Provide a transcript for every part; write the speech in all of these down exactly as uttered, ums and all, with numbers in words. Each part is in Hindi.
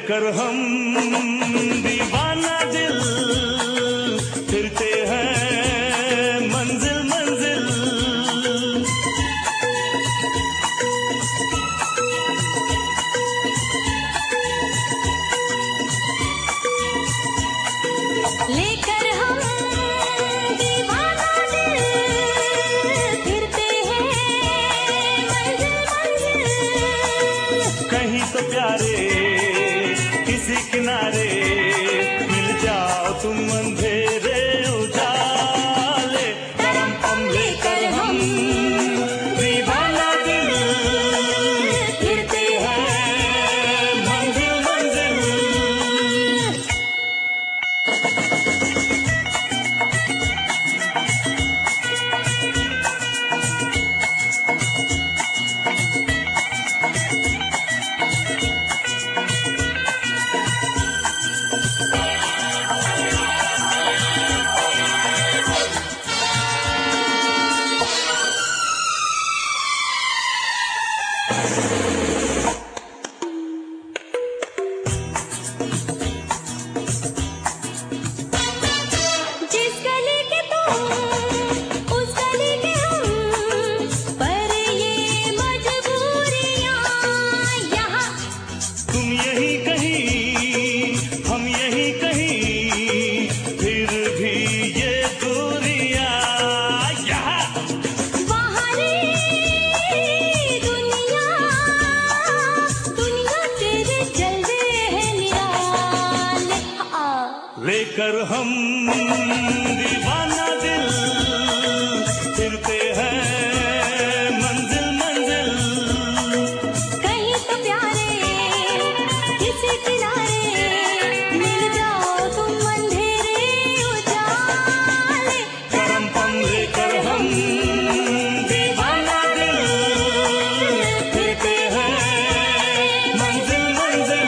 लेकर हम दीवाना दिल फिरते हैं मंजिल मंजिल। लेकर हम दीवाना दिल फिरते हैं मंजिल मंजिल। कहीं तो प्यारे किसी किनारे मिल जाओ तुम अंधेरे उजाले। करम पम लेकर हम दीवाना दिल फिरते हैं मंजिल मंजिल। जिस गली के तुम उस गली के हम, पर ये मजबूरियां यहाँ। तुम यही कहीं हम यही कहीं फिर भी ये दूरियां यहाँ। वहाँ नहीं दुनिया दुनिया तेरे जलवे हैं निराले। हाँ। लेकर हम दीवाना दिल फिरते हैं मंजिल मंजिल। कहीं तो प्यारे किसी किनारे मिल जाओ तुम अंधेरे उजाले। करम पम लेकर हम दीवाना दिल फिरते हैं मंजिल मंजिल।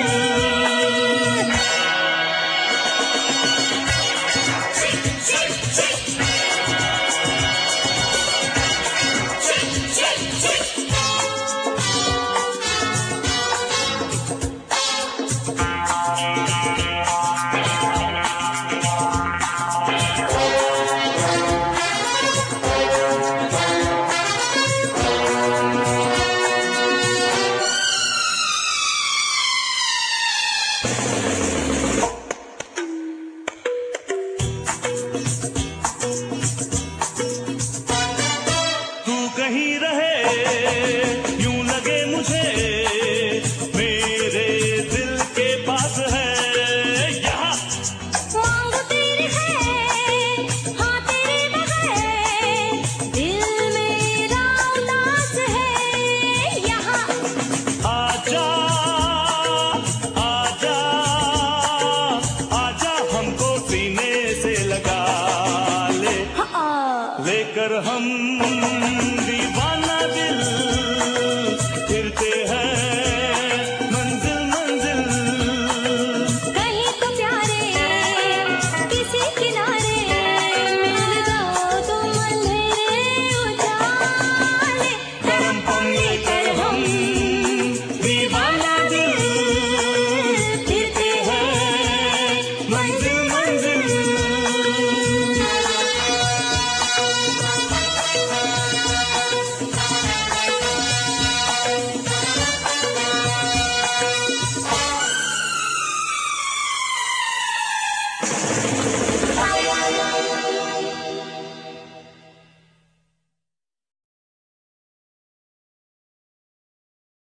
तू कहीं रहे